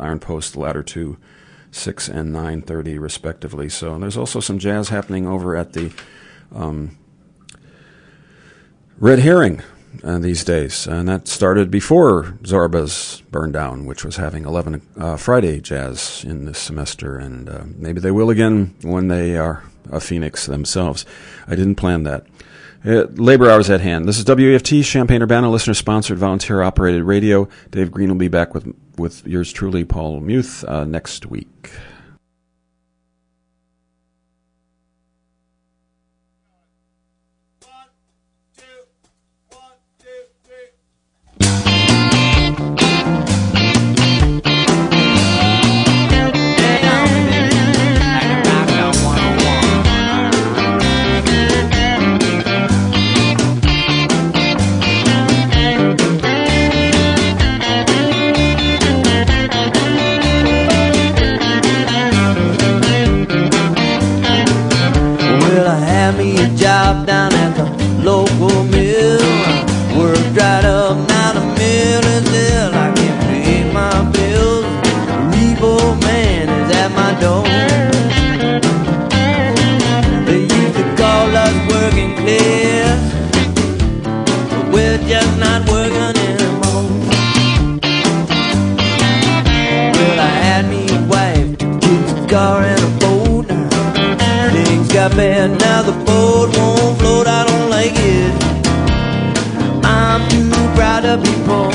Iron Post, the latter two, 6 and 9:30 respectively. So there's also some jazz happening over at the Red Herring these days, and that started before Zorba's Burn Down, which was having 11 Friday jazz in this semester, and maybe they will again when they are a Phoenix themselves. I didn't plan that. Labor hours at hand. This is WEFT, Champaign-Urbana, listener-sponsored, volunteer-operated radio. Dave Green will be back with yours truly, Paul Muth, next week. Job down at the local mill. Work right up, now the mill is ill. I can't pay my bills. Repo man is at my door. They used to call us working class, but we're just not working anymore. Well, I had me a wife, kids, a car, and a boat. Things got bad, now the boat won't float, I don't like it. I'm too proud to be poor.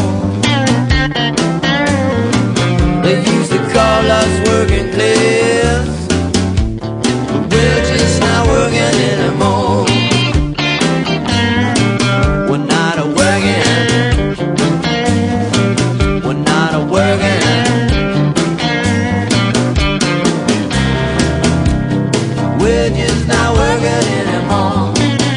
They used to call us working class, but we're just not working anymore. We're not a working. We're not a working. We're just not working anymore.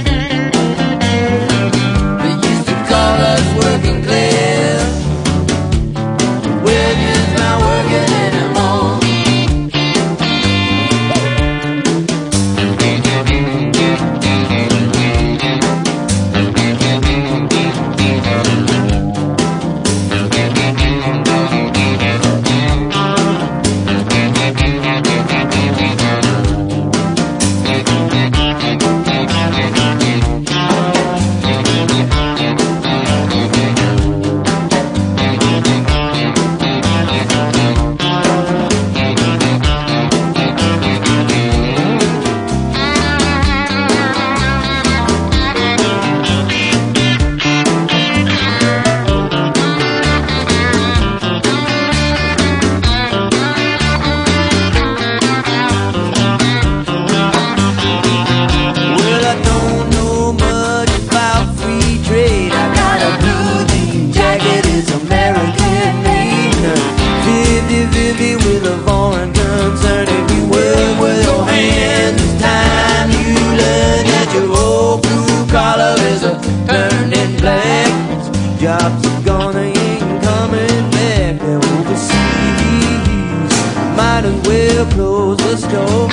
They used to call us working class. We're just not working anymore. Jobs are gone, they ain't coming back. They're overseas. Might as well close the store.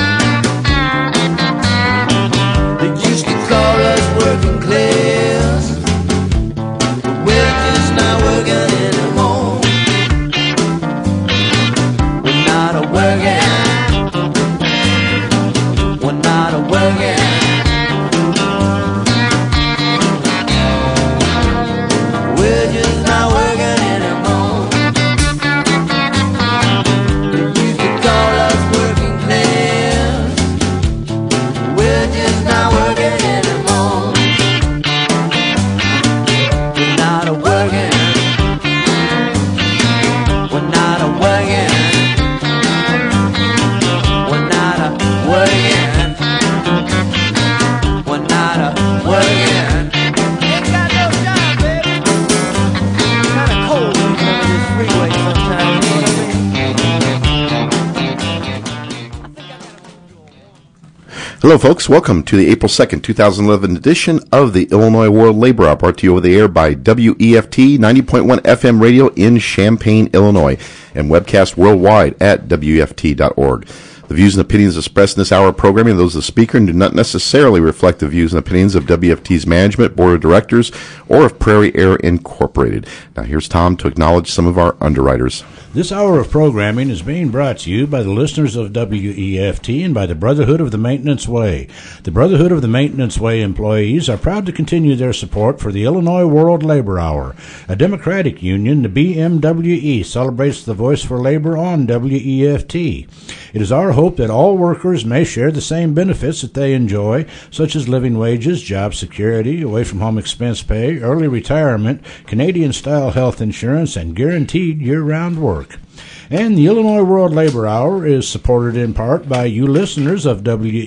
They used to call us working class, but we're just not working anymore. We're not a working. We're not a working. We're just not working anymore. They used to call us working class. We're just not working anymore. We're not a working. We're not a working. We're not a working. We're not a working. Hello, folks. Welcome to the April 2nd, 2011 edition of the Illinois World Labor Hour, brought to you over the air by WEFT 90.1 FM radio in Champaign, Illinois, and webcast worldwide at WEFT.org. The views and opinions expressed in this hour of programming are those of the speaker and do not necessarily reflect the views and opinions of WFT's management, board of directors, or of Prairie Air Incorporated. Now here's Tom to acknowledge some of our underwriters. This hour of programming is being brought to you by the listeners of WEFT and by the Brotherhood of the Maintenance Way. The Brotherhood of the Maintenance Way employees are proud to continue their support for the Illinois World Labor Hour. A Democratic union, the BMWE, celebrates the voice for labor on WEFT. It is our hope that all workers may share the same benefits that they enjoy, such as living wages, job security, away-from-home expense pay, early retirement, Canadian-style health insurance, and guaranteed year-round work. And the Illinois World Labor Hour is supported in part by you listeners of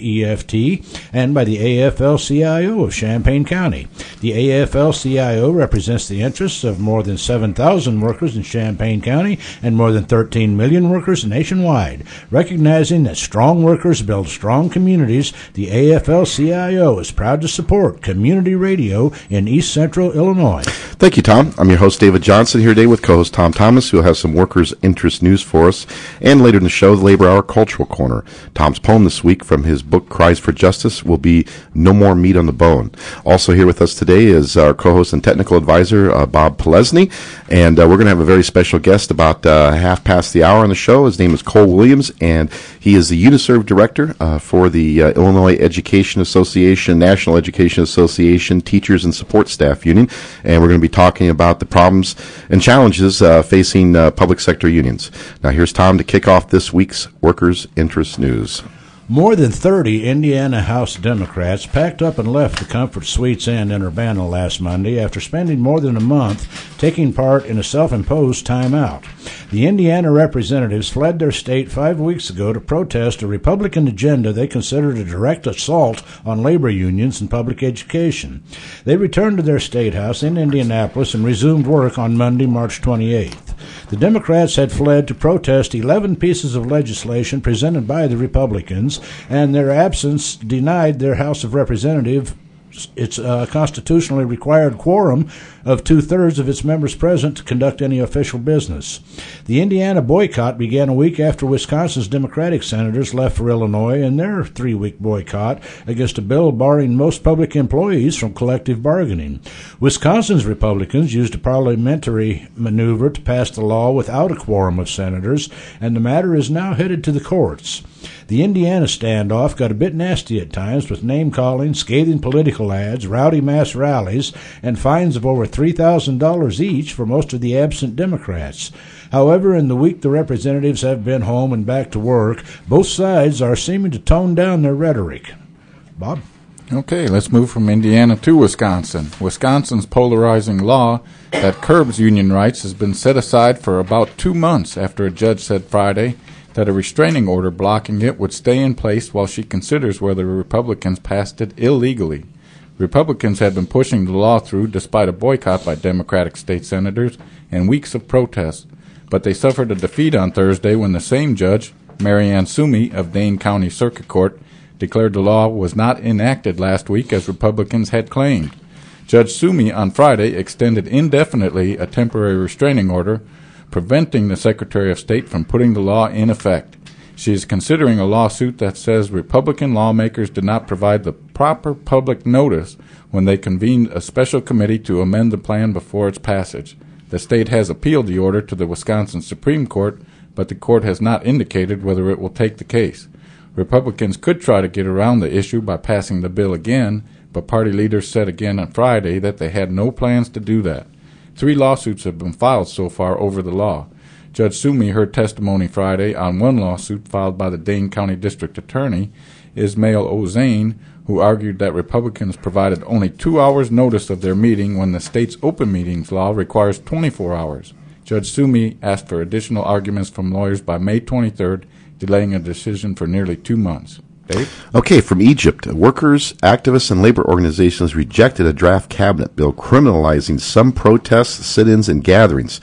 WEFT and by the AFL-CIO of Champaign County. The AFL-CIO represents the interests of more than 7,000 workers in Champaign County and more than 13 million workers nationwide. Recognizing that strong workers build strong communities, the AFL-CIO is proud to support community radio in East Central Illinois. Thank you, Tom. I'm your host, David Johnson, here today with co-host Tom Thomas, who will have some workers' interest news for us. And later in the show, the Labor Hour Cultural Corner. Tom's poem this week from his book, Cries for Justice, will be No More Meat on the Bone. Also here with us today is our co-host and technical advisor, Bob Pelesny. And we're going to have a very special guest about half past the hour on the show. His name is Cole Williams, and he is the Uniserv Director for the Illinois Education Association, National Education Association, Teachers and Support Staff Union. And we're going to be talking about the problems and challenges facing public sector unions. Now here's Tom to kick off this week's Workers' Interest News. More than 30 Indiana House Democrats packed up and left the Comfort Suites Inn in Urbana last Monday after spending more than a month taking part in a self-imposed timeout. The Indiana representatives fled their state 5 weeks ago to protest a Republican agenda they considered a direct assault on labor unions and public education. They returned to their state house in Indianapolis and resumed work on Monday, March 28th. The Democrats had fled to protest 11 pieces of legislation presented by the Republicans, and their absence denied their House of Representatives its constitutionally required quorum of 2/3 of its members present to conduct any official business. The Indiana boycott began a week after Wisconsin's Democratic senators left for Illinois in their 3-week boycott against a bill barring most public employees from collective bargaining. Wisconsin's Republicans used a parliamentary maneuver to pass the law without a quorum of senators, and the matter is now headed to the courts. The Indiana standoff got a bit nasty at times, with name-calling, scathing political ads, rowdy mass rallies, and fines of over $3,000 each for most of the absent Democrats. However, in the week the representatives have been home and back to work, both sides are seeming to tone down their rhetoric. Bob? Okay, let's move from Indiana to Wisconsin. Wisconsin's polarizing law that curbs union rights has been set aside for about 2 months after a judge said Friday that a restraining order blocking it would stay in place while she considers whether Republicans passed it illegally. Republicans had been pushing the law through despite a boycott by Democratic state senators and weeks of protests, but they suffered a defeat on Thursday when the same judge, Mary Ann Sumi of Dane County Circuit Court, declared the law was not enacted last week as Republicans had claimed. Judge Sumi on Friday extended indefinitely a temporary restraining order preventing the Secretary of State from putting the law in effect. She is considering a lawsuit that says Republican lawmakers did not provide the proper public notice when they convened a special committee to amend the plan before its passage. The state has appealed the order to the Wisconsin Supreme Court, but the court has not indicated whether it will take the case. Republicans could try to get around the issue by passing the bill again, but party leaders said again on Friday that they had no plans to do that. 3 lawsuits have been filed so far over the law. Judge Sumi heard testimony Friday on one lawsuit filed by the Dane County District Attorney, Ismail O'Zane, who argued that Republicans provided only 2 hours notice of their meeting when the state's open meetings law requires 24 hours. Judge Sumi asked for additional arguments from lawyers by May 23rd, delaying a decision for nearly 2 months. Dave? Okay, from Egypt, workers, activists, and labor organizations rejected a draft cabinet bill criminalizing some protests, sit-ins, and gatherings.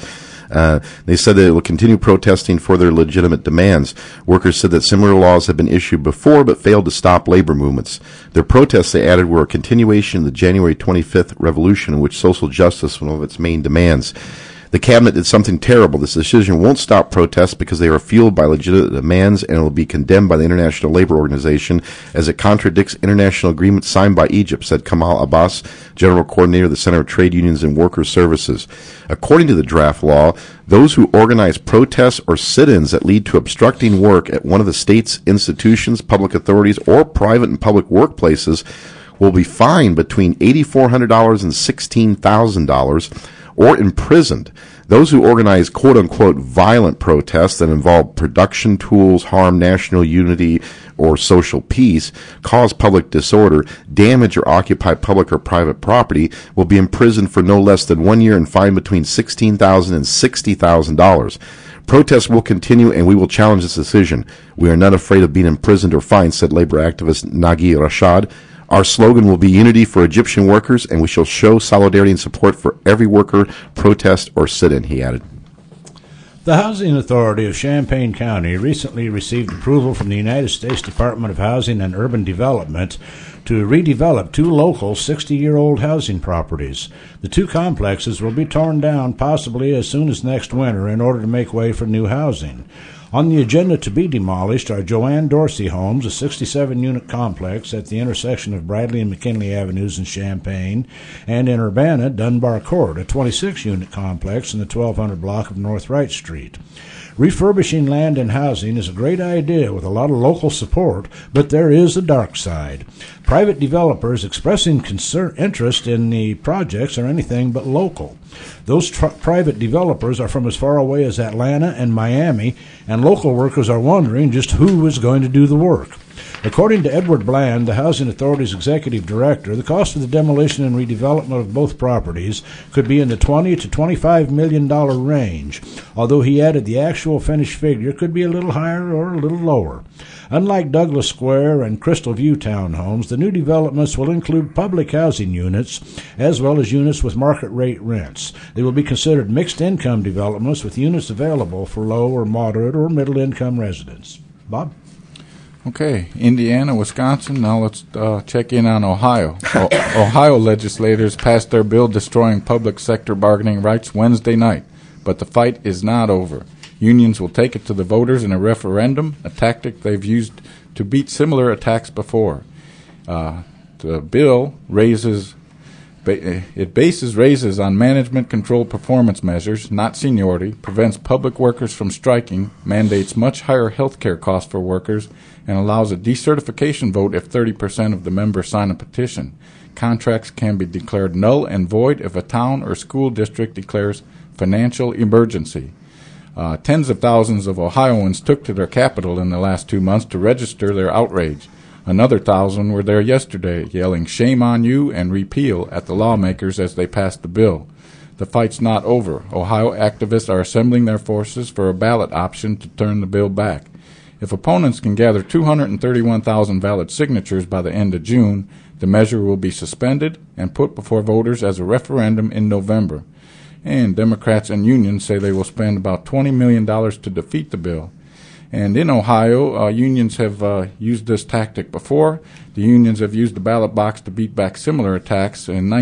They said that it will continue protesting for their legitimate demands. Workers said that similar laws had been issued before but failed to stop labor movements. Their protests, they added, were a continuation of the January 25th revolution in which social justice was one of its main demands. The cabinet did something terrible. This decision won't stop protests because they are fueled by legitimate demands, and it will be condemned by the International Labor Organization as it contradicts international agreements signed by Egypt, said Kamal Abbas, General Coordinator of the Center of Trade Unions and Workers' Services. According to the draft law, those who organize protests or sit-ins that lead to obstructing work at one of the state's institutions, public authorities, or private and public workplaces will be fined between $8,400 and $16,000 or imprisoned. Those who organize quote-unquote violent protests that involve production tools, harm national unity or social peace, cause public disorder, damage or occupy public or private property will be imprisoned for no less than 1 year and fined between $16,000 and $60,000. Protests will continue, and we will challenge this decision. We are not afraid of being imprisoned or fined, said labor activist Nagi Rashad. Our slogan will be unity for Egyptian workers, and we shall show solidarity and support for every worker, protest, or sit-in, he added. The Housing Authority of Champaign County recently received approval from the United States Department of Housing and Urban Development to redevelop 2 local 60-year-old housing properties. The 2 complexes will be torn down possibly as soon as next winter in order to make way for new housing. On the agenda to be demolished are Joanne Dorsey Homes, a 67-unit complex at the intersection of Bradley and McKinley Avenues in Champaign, and in Urbana, Dunbar Court, a 26-unit complex in the 1200 block of North Wright Street. Refurbishing land and housing is a great idea with a lot of local support, but there is a dark side. Private developers expressing interest in the projects are anything but local. Those private developers are from as far away as Atlanta and Miami, and local workers are wondering just who is going to do the work. According to Edward Bland, the Housing Authority's executive director, the cost of the demolition and redevelopment of both properties could be in the $20 to $25 million range, although he added the actual finished figure could be a little higher or a little lower. Unlike Douglas Square and Crystal View townhomes, the new developments will include public housing units as well as units with market rate rents. They will be considered mixed income developments with units available for low or moderate or middle income residents. Bob? Okay, Indiana, Wisconsin. Now let's check in on Ohio. Ohio legislators passed their bill destroying public sector bargaining rights Wednesday night, but the fight is not over. Unions will take it to the voters in a referendum, a tactic they've used to beat similar attacks before. The bill bases raises on management-controlled performance measures, not seniority, prevents public workers from striking, mandates much higher health care costs for workers, and allows a decertification vote if 30% of the members sign a petition. Contracts can be declared null and void if a town or school district declares financial emergency. Tens of thousands of Ohioans took to their capital in the last 2 months to register their outrage. Another 1,000 were there yesterday, yelling "Shame on you" and "Repeal" at the lawmakers as they passed the bill. The fight's not over. Ohio activists are assembling their forces for a ballot option to turn the bill back. If opponents can gather 231,000 valid signatures by the end of June, the measure will be suspended and put before voters as a referendum in November. And Democrats and unions say they will spend about $20 million to defeat the bill. And in Ohio, unions have used this tactic before. The unions have used the ballot box to beat back similar attacks. In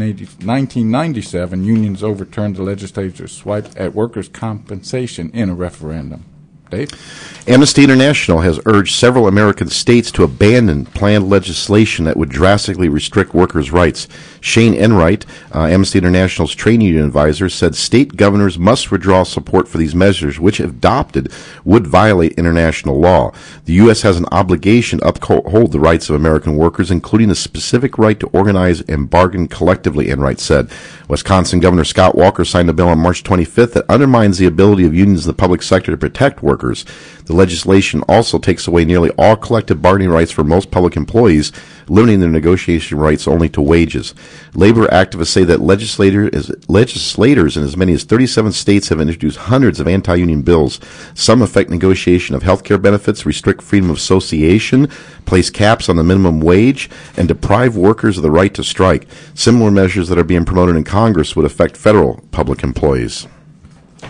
1997, unions overturned the legislature's swipe at workers' compensation in a referendum. Dave? Amnesty International has urged several American states to abandon planned legislation that would drastically restrict workers' rights. Shane Enright, Amnesty International's trade union advisor, said state governors must withdraw support for these measures, which, if adopted, would violate international law. The U.S. has an obligation to uphold the rights of American workers, including the specific right to organize and bargain collectively, Enright said. Wisconsin Governor Scott Walker signed a bill on March 25th that undermines the ability of unions in the public sector to protect workers. The legislation also takes away nearly all collective bargaining rights for most public employees, limiting their negotiation rights only to wages. Labor activists say that legislators in as many as 37 states have introduced hundreds of anti-union bills. Some affect negotiation of health care benefits, restrict freedom of association, place caps on the minimum wage, and deprive workers of the right to strike. Similar measures that are being promoted in Congress would affect federal public employees.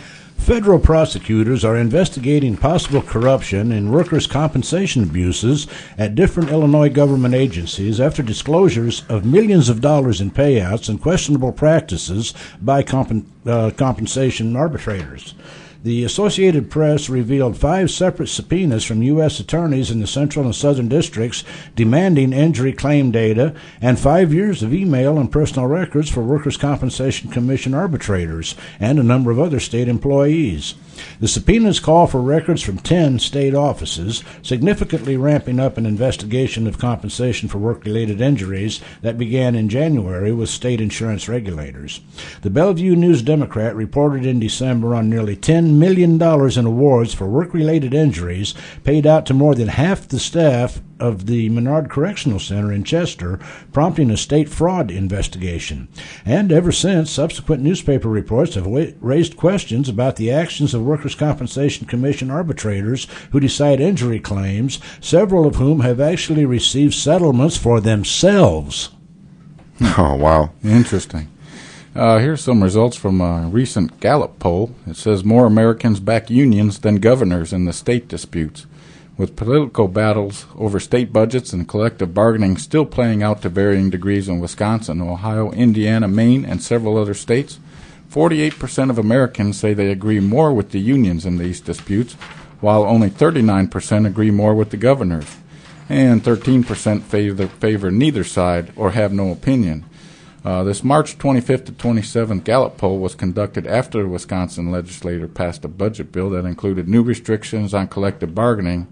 Federal prosecutors are investigating possible corruption and workers' compensation abuses at different Illinois government agencies after disclosures of millions of dollars in payouts and questionable practices by compensation arbitrators. The Associated Press revealed 5 separate subpoenas from U.S. attorneys in the Central and Southern Districts demanding injury claim data and 5 years of email and personal records for Workers' Compensation Commission arbitrators and a number of other state employees. The subpoenas call for records from 10 state offices, significantly ramping up an investigation of compensation for work-related injuries that began in January with state insurance regulators. The Bellevue News-Democrat reported in December on nearly $10 million in awards for work-related injuries paid out to more than half the staff of the Menard Correctional Center in Chester, prompting a state fraud investigation. And ever since, subsequent newspaper reports have raised questions about the actions of Workers' Compensation Commission arbitrators who decide injury claims, several of whom have actually received settlements for themselves. Oh, wow. Interesting. Here's some results from a recent Gallup poll. It says more Americans back unions than governors in the state disputes. With political battles over state budgets and collective bargaining still playing out to varying degrees in Wisconsin, Ohio, Indiana, Maine, and several other states, 48% of Americans say they agree more with the unions in these disputes, while only 39% agree more with the governors, and 13% favor neither side or have no opinion. This March 25th to 27th Gallup poll was conducted after the Wisconsin legislature passed a budget bill that included new restrictions on collective bargaining.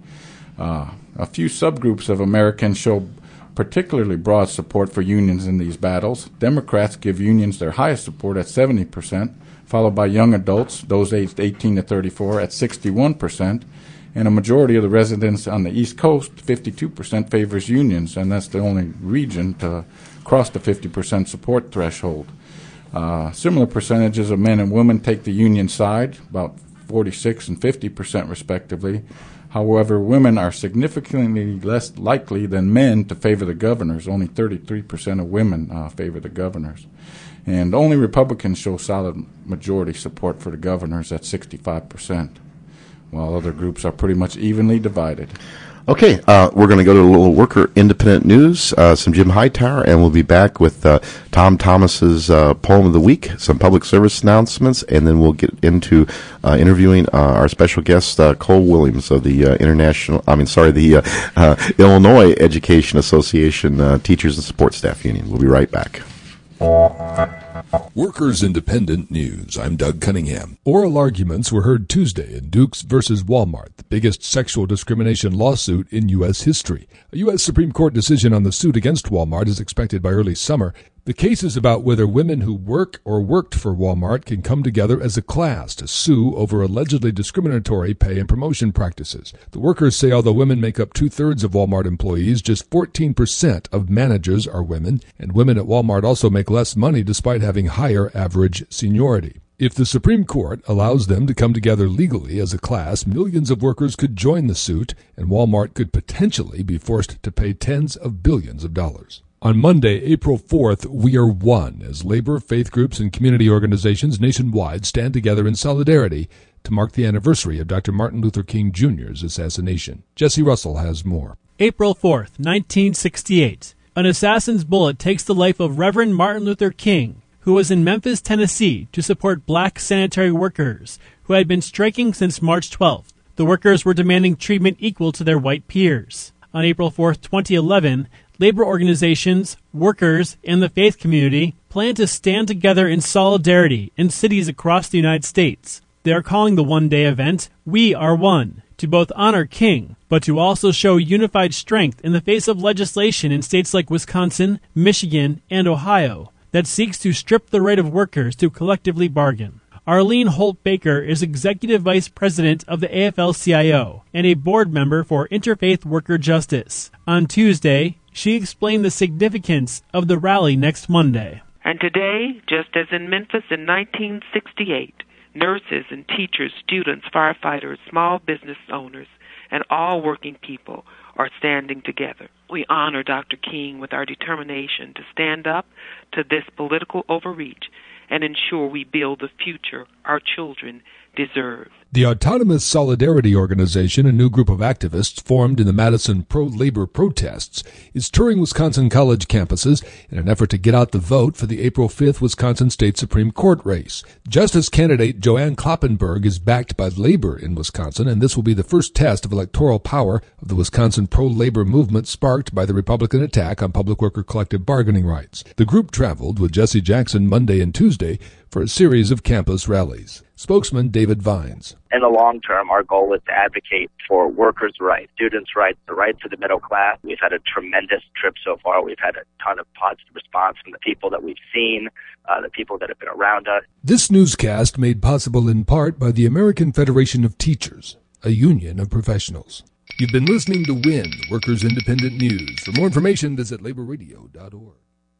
A few subgroups of Americans show particularly broad support for unions in these battles. Democrats give unions their highest support at 70%, followed by young adults, those aged 18 to 34, at 61%. And a majority of the residents on the East Coast, 52%, favors unions, and that's the only region to cross the 50% support threshold. Similar percentages of men and women take the union side, about 46 and 50% respectively. However, women are significantly less likely than men to favor the governors. Only 33% of women favor the governors. And only Republicans show solid majority support for the governors at 65%, while other groups are pretty much evenly divided. Okay, we're going to go to a little worker independent news, some Jim Hightower, and we'll be back with Tom Thomas's poem of the week, some public service announcements, and then we'll get into interviewing our special guest, Cole Williams of the Illinois Education Association Teachers and Support Staff Union. We'll be right back. Workers Independent News. I'm Doug Cunningham. Oral arguments were heard Tuesday in Dukes versus Walmart, the biggest sexual discrimination lawsuit in U.S. history. A U.S. Supreme Court decision on the suit against Walmart is expected by early summer. The case is about whether women who work or worked for Walmart can come together as a class to sue over allegedly discriminatory pay and promotion practices. The workers say although women make up 2/3 of Walmart employees, just 14% of managers are women, and women at Walmart also make less money despite having higher average seniority. If the Supreme Court allows them to come together legally as a class, millions of workers could join the suit, and Walmart could potentially be forced to pay tens of billions of dollars. On Monday, April 4th, we are one as labor, faith groups, and community organizations nationwide stand together in solidarity to mark the anniversary of Dr. Martin Luther King Jr.'s assassination. Jesse Russell has more. April 4th, 1968. An assassin's bullet takes the life of Reverend Martin Luther King, who was in Memphis, Tennessee, to support black sanitary workers who had been striking since March 12th. The workers were demanding treatment equal to their white peers. On April 4th, 2011, labor organizations, workers, and the faith community plan to stand together in solidarity in cities across the United States. They are calling the one-day event We Are One, to both honor King, but to also show unified strength in the face of legislation in states like Wisconsin, Michigan, and Ohio that seeks to strip the right of workers to collectively bargain. Arlene Holt-Baker is Executive Vice President of the AFL-CIO and a board member for Interfaith Worker Justice. On Tuesday, she explained the significance of the rally next Monday. And today, just as in Memphis in 1968, nurses and teachers, students, firefighters, small business owners, and all working people are standing together. We honor Dr. King with our determination to stand up to this political overreach and ensure we build the future our children deserve. The Autonomous Solidarity Organization, a new group of activists formed in the Madison pro-labor protests, is touring Wisconsin college campuses in an effort to get out the vote for the April 5th Wisconsin State Supreme Court race. Justice candidate Joanne Kloppenburg is backed by labor in Wisconsin, and this will be the first test of electoral power of the Wisconsin pro-labor movement sparked by the Republican attack on public worker collective bargaining rights. The group traveled with Jesse Jackson Monday and Tuesday for a series of campus rallies. Spokesman David Vines. In the long term, our goal is to advocate for workers' rights, students' rights, the rights of the middle class. We've had a tremendous trip so far. We've had a ton of positive response from the people that we've seen, the people that have been around us. This newscast made possible in part by the American Federation of Teachers, a union of professionals. You've been listening to WIN, Workers Independent News. For more information, visit laborradio.org.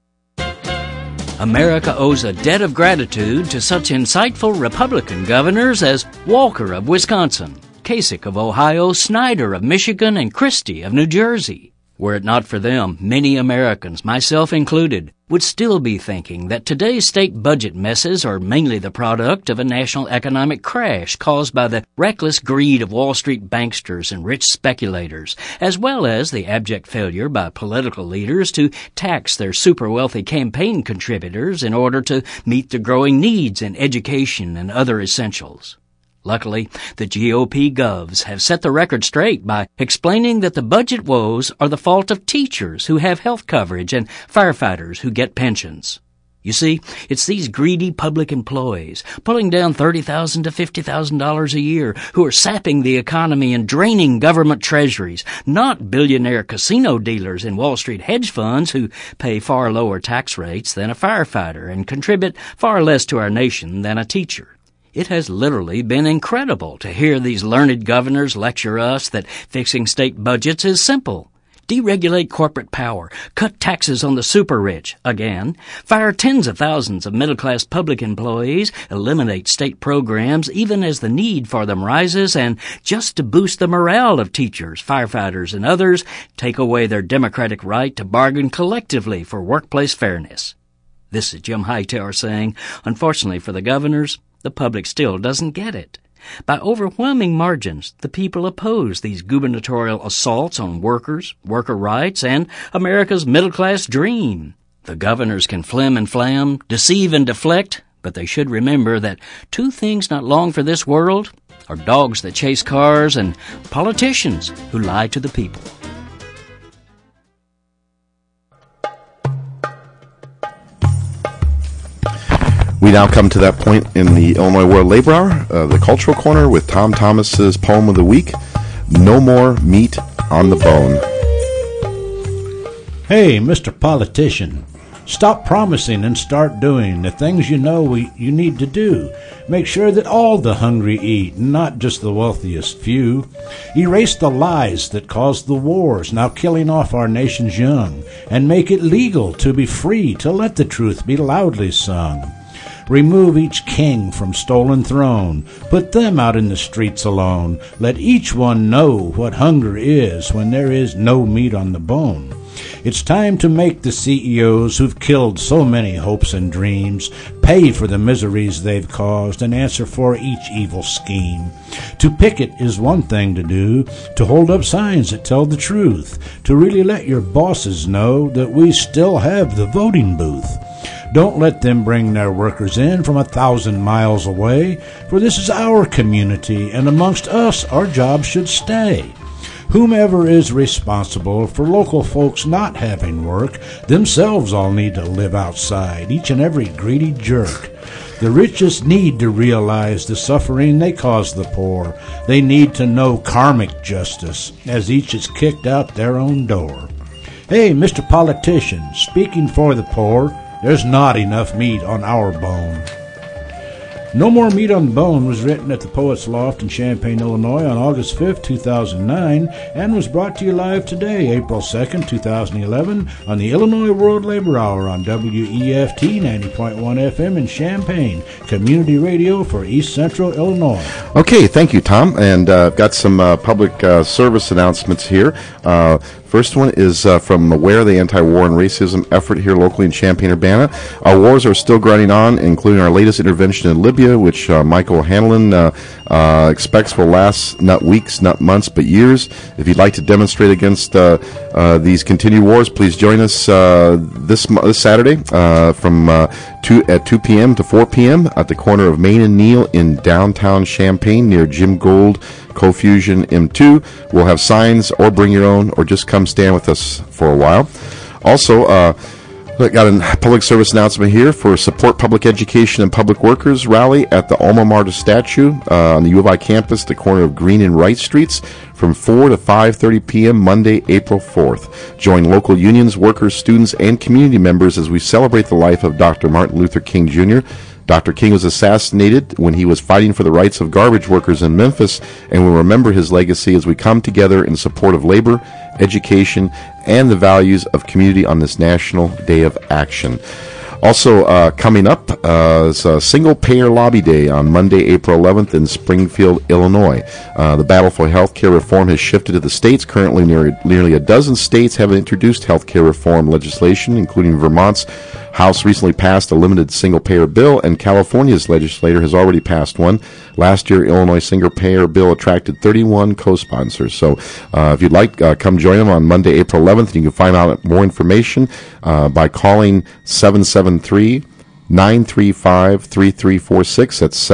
America owes a debt of gratitude to such insightful Republican governors as Walker of Wisconsin, Kasich of Ohio, Snyder of Michigan, and Christie of New Jersey. Were it not for them, many Americans, myself included, would still be thinking that today's state budget messes are mainly the product of a national economic crash caused by the reckless greed of Wall Street banksters and rich speculators, as well as the abject failure by political leaders to tax their super-wealthy campaign contributors in order to meet the growing needs in education and other essentials. Luckily, the GOP govs have set the record straight by explaining that the budget woes are the fault of teachers who have health coverage and firefighters who get pensions. You see, it's these greedy public employees pulling down $30,000 to $50,000 a year who are sapping the economy and draining government treasuries, not billionaire casino dealers in Wall Street hedge funds who pay far lower tax rates than a firefighter and contribute far less to our nation than a teacher. It has literally been incredible to hear these learned governors lecture us that fixing state budgets is simple. Deregulate corporate power, cut taxes on the super-rich, again, fire tens of thousands of middle-class public employees, eliminate state programs even as the need for them rises, and just to boost the morale of teachers, firefighters, and others, take away their democratic right to bargain collectively for workplace fairness. This is Jim Hightower saying, unfortunately for the governors, the public still doesn't get it. By overwhelming margins, the people oppose these gubernatorial assaults on workers, worker rights, and America's middle-class dream. The governors can flim and flam, deceive and deflect, but they should remember that two things not long for this world are dogs that chase cars and politicians who lie to the people. We now come to that point in the Illinois World Labor Hour, the Cultural Corner, with Tom Thomas's poem of the week, No More Meat on the Bone. Hey, Mr. Politician, stop promising and start doing the things you know you need to do. Make sure that all the hungry eat, not just the wealthiest few. Erase the lies that caused the wars, now killing off our nation's young, and make it legal to be free, to let the truth be loudly sung. Remove each king from stolen throne. Put them out in the streets alone. Let each one know what hunger is when there is no meat on the bone. It's time to make the CEOs who've killed so many hopes and dreams pay for the miseries they've caused and answer for each evil scheme. To picket is one thing to do, to hold up signs that tell the truth, to really let your bosses know that we still have the voting booth. Don't let them bring their workers in from 1,000 miles away, for this is our community, and amongst us our jobs should stay. Whomever is responsible for local folks not having work, themselves all need to live outside, each and every greedy jerk. The richest need to realize the suffering they cause the poor. They need to know karmic justice, as each is kicked out their own door. Hey, Mr. Politician, speaking for the poor, there's not enough meat on our bone. No More Meat on the Bone was written at the Poets Loft in Champaign, Illinois on August 5th, 2009, and was brought to you live today, April 2nd, 2011, on the Illinois World Labor Hour on WEFT 90.1 FM in Champaign, community radio for East Central Illinois. Okay, thank you, Tom. And I've got some public service announcements here. First one is from AWARE, the anti-war and racism effort here locally in Champaign-Urbana. Our wars are still grinding on, including our latest intervention in Libya, Columbia, which Michael Hanlon expects will last not weeks, not months, but years. If you'd like to demonstrate against these continued wars, please join us this Saturday from 2 p.m. to 4 p.m. at the corner of Main and Neal in downtown Champaign near Jim Gold Cofusion M2. We'll have signs, or bring your own, or just come stand with us for a while. Also, I got a public service announcement here for Support Public Education and Public Workers rally at the Alma Mater statue on the U of I campus, the corner of Green and Wright Streets, from 4 to 5:30 p.m. Monday, April 4th. Join local unions, workers, students, and community members as we celebrate the life of Dr. Martin Luther King Jr. Dr. King was assassinated when he was fighting for the rights of garbage workers in Memphis, and we'll remember his legacy as we come together in support of labor, education, and the values of community on this National Day of Action. Also, coming up is a single-payer lobby day on Monday, April 11th in Springfield, Illinois. The battle for health care reform has shifted to the states. Currently, nearly a dozen states have introduced health care reform legislation, including Vermont's House recently passed a limited single-payer bill, and California's legislature has already passed one. Last year, Illinois' single-payer bill attracted 31 co-sponsors. So if you'd like, come join them on Monday, April 11th. You can find out more information by calling 773-935-3346. That's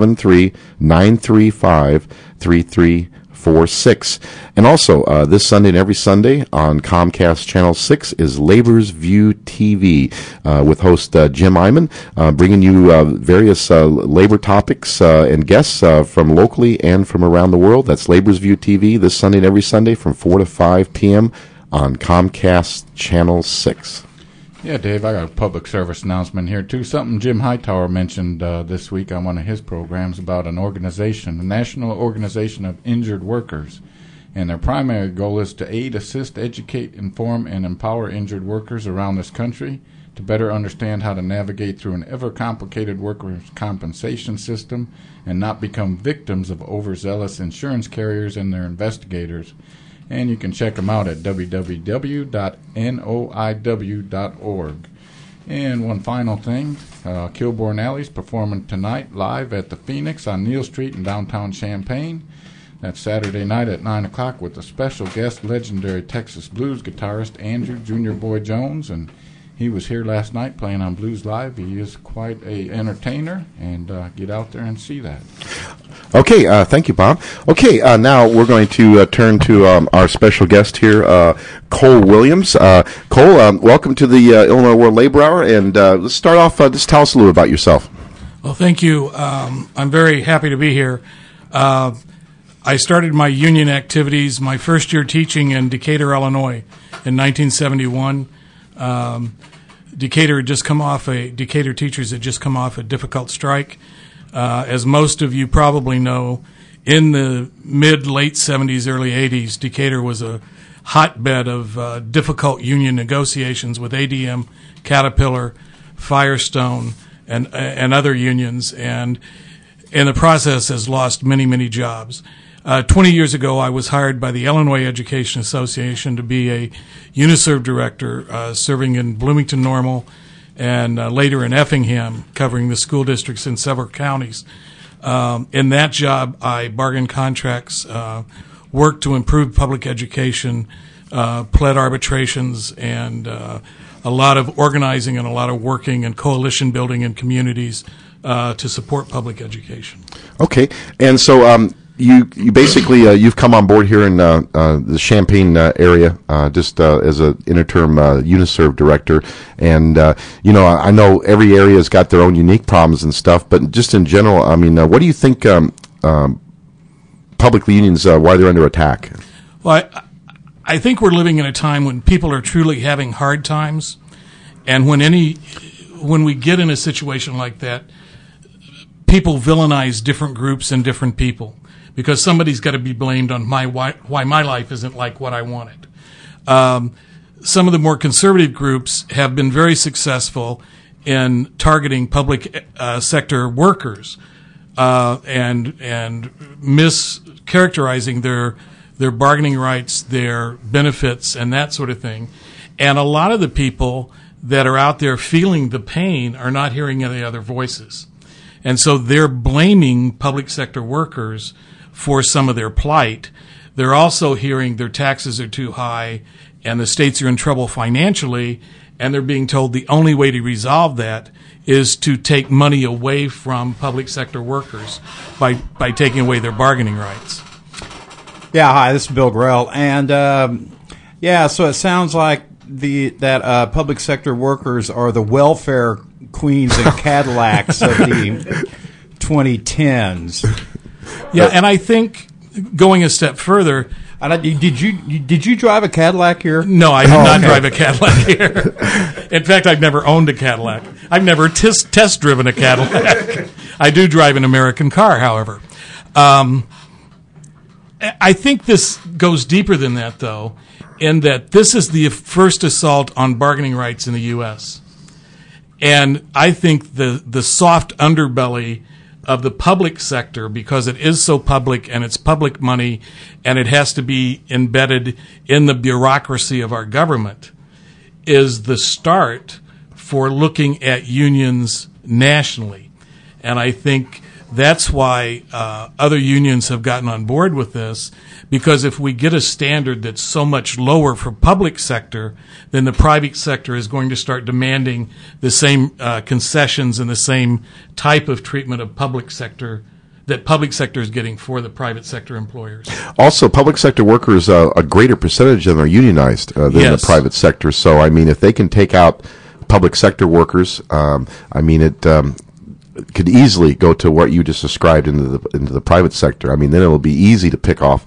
773-935-3346. And also, this Sunday and every Sunday on Comcast Channel 6 is Labor's View TV with host Jim Iman, bringing you various labor topics and guests from locally and from around the world. That's Labor's View TV this Sunday and every Sunday from 4 to 5 p.m. on Comcast Channel 6. Yeah, Dave, I got a public service announcement here, too. Something Jim Hightower mentioned this week on one of his programs about an organization, the National Organization of Injured Workers. And their primary goal is to aid, assist, educate, inform, and empower injured workers around this country to better understand how to navigate through an ever-complicated workers' compensation system and not become victims of overzealous insurance carriers and their investigators. And you can check them out at www.noiw.org. And one final thing, Kilbourne Alley's performing tonight live at the Phoenix on Neal Street in downtown Champaign. That's Saturday night at 9 o'clock with a special guest, legendary Texas blues guitarist Andrew Junior Boy Jones. And he was here last night playing on Blues Live. He is quite an entertainer, and get out there and see that. Okay, thank you, Bob. Okay, now we're going to turn to our special guest here, Cole Williams. Cole, welcome to the Illinois World Labor Hour, and let's start off, just tell us a little about yourself. Well, thank you. I'm very happy to be here. I started my union activities my first year teaching in Decatur, Illinois in 1971. Decatur teachers had just come off a difficult strike. As most of you probably know, in the mid-late 70s, early 80s, Decatur was a hotbed of difficult union negotiations with ADM, Caterpillar, Firestone, and other unions, and in the process has lost many, many jobs. 20 years ago, I was hired by the Illinois Education Association to be a UNISERV director, serving in Bloomington Normal and later in Effingham, covering the school districts in several counties. In that job, I bargained contracts, worked to improve public education, pled arbitrations, and a lot of organizing and a lot of working and coalition building in communities to support public education. Okay, and so you basically you've come on board here in the Champaign area just as an interim UNISERV director, and you know, I know every area has got their own unique problems and stuff, but just in general, I mean, what do you think public unions why they're under attack? Well, I think we're living in a time when people are truly having hard times, and when we get in a situation like that, people villainize different groups and different people, because somebody's got to be blamed on why my life isn't like what I wanted. Some of the more conservative groups have been very successful in targeting public sector workers and mischaracterizing their bargaining rights, their benefits, and that sort of thing. And a lot of the people that are out there feeling the pain are not hearing any other voices. And so they're blaming public sector workers for some of their plight. They're also hearing their taxes are too high and the states are in trouble financially, and they're being told the only way to resolve that is to take money away from public sector workers by taking away their bargaining rights. Yeah, hi, this is Bill Grell. And, so it sounds like that public sector workers are the welfare queens and Cadillacs of the 2010s. Yeah, and I think going a step further, did you drive a Cadillac here? No, I did not drive a Cadillac here. In fact, I've never owned a Cadillac. I've never test driven a Cadillac. I do drive an American car, however. I think this goes deeper than that, though, in that this is the first assault on bargaining rights in the U.S. And I think the soft underbelly of the public sector, because it is so public and it's public money and it has to be embedded in the bureaucracy of our government, is the start for looking at unions nationally. And I think that's why other unions have gotten on board with this, because if we get a standard that's so much lower for public sector, then the private sector is going to start demanding the same concessions and the same type of treatment of public sector that public sector is getting for the private sector employers. Also, public sector workers, a greater percentage of them are unionized than the private sector. So, I mean, if they can take out public sector workers, it could easily go to what you just described into the private sector. I mean, then it will be easy to pick off.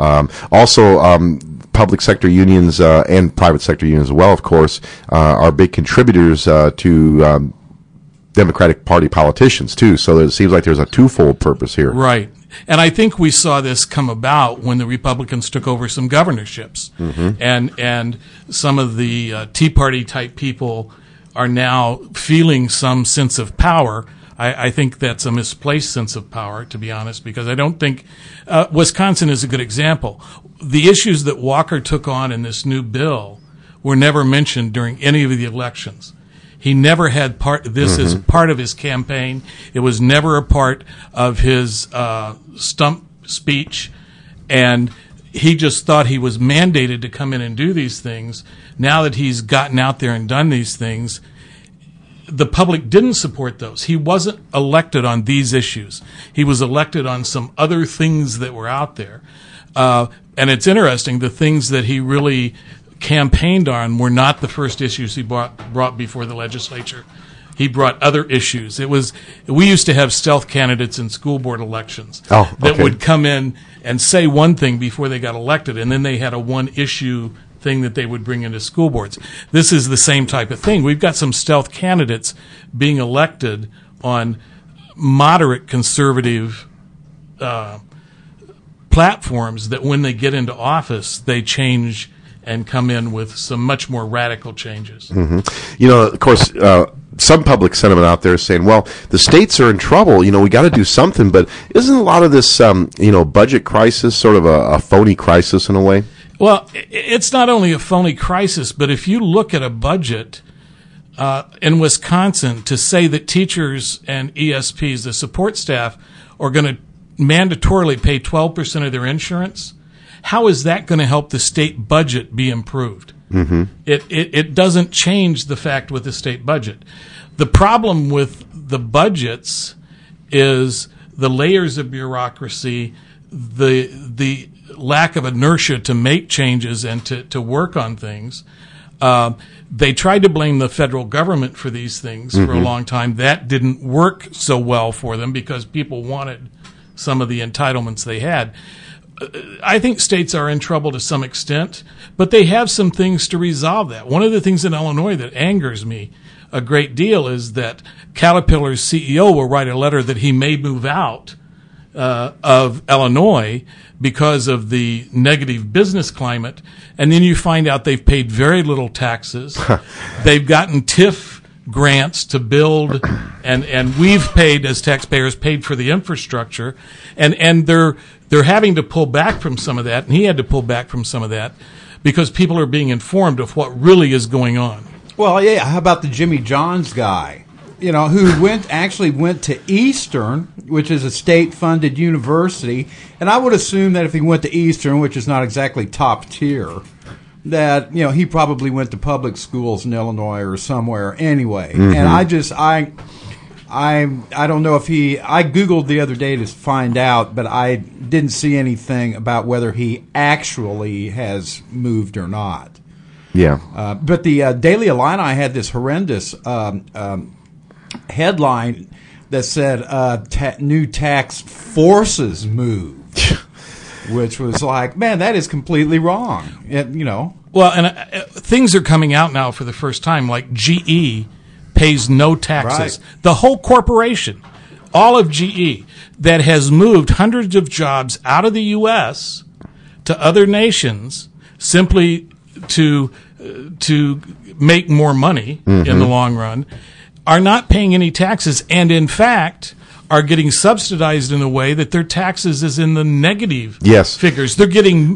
Public sector unions and private sector unions as well, of course, are big contributors to Democratic Party politicians, too. So it seems like there's a twofold purpose here. Right. And I think we saw this come about when the Republicans took over some governorships. Mm-hmm. And some of the Tea Party type people are now feeling some sense of power. I think that's a misplaced sense of power, to be honest, because I don't think Wisconsin is a good example. The issues that Walker took on in this new bill were never mentioned during any of the elections. He never had this as part of his campaign. It was never a part of his stump speech, and he just thought he was mandated to come in and do these things. Now that he's gotten out there and done these things, the public didn't support those. He wasn't elected on these issues. He was elected on some other things that were out there. And it's interesting, the things that he really campaigned on were not the first issues he brought before the legislature. He brought other issues. We used to have stealth candidates in school board elections that would come in and say one thing before they got elected, and then they had a one-issue thing that they would bring into school boards. This is the same type of thing. We've got some stealth candidates being elected on moderate conservative platforms that when they get into office, they change and come in with some much more radical changes. Mm-hmm. You know, of course, some public sentiment out there is saying, well, the states are in trouble. You know, we got to do something. But isn't a lot of this, budget crisis sort of a phony crisis in a way? Well, it's not only a phony crisis, but if you look at a budget in Wisconsin, to say that teachers and ESPs, the support staff, are going to mandatorily pay 12% of their insurance, how is that going to help the state budget be improved? Mm-hmm. It doesn't change the fact with the state budget. The problem with the budgets is the layers of bureaucracy, the lack of inertia to make changes and to work on things. They tried to blame the federal government for these things for a long time. That didn't work so well for them because people wanted some of the entitlements they had. I think states are in trouble to some extent, but they have some things to resolve that. One of the things in Illinois that angers me a great deal is that Caterpillar's CEO will write a letter that he may move out of Illinois because of the negative business climate, and then you find out they've paid very little taxes. They've gotten TIF grants to build, and we've paid, as taxpayers, paid for the infrastructure, and they're having to pull back from some of that, and he had to pull back from some of that because people are being informed of what really is going on. Well, yeah, how about the Jimmy Johns guy? who actually went to Eastern, which is a state-funded university, and I would assume that if he went to Eastern, which is not exactly top tier, that he probably went to public schools in Illinois or somewhere anyway. Mm-hmm. And I don't know if I Googled the other day to find out, but I didn't see anything about whether he actually has moved or not. Yeah. But the Daily Illini had this horrendous headline that said new tax forces moved, which was like, man, that is completely wrong. Well, and things are coming out now for the first time, like GE pays no taxes. Right. The whole corporation, all of GE, that has moved hundreds of jobs out of the U.S. to other nations simply to make more money in the long run, are not paying any taxes, and in fact are getting subsidized in a way that their taxes is in the negative figures. They're giving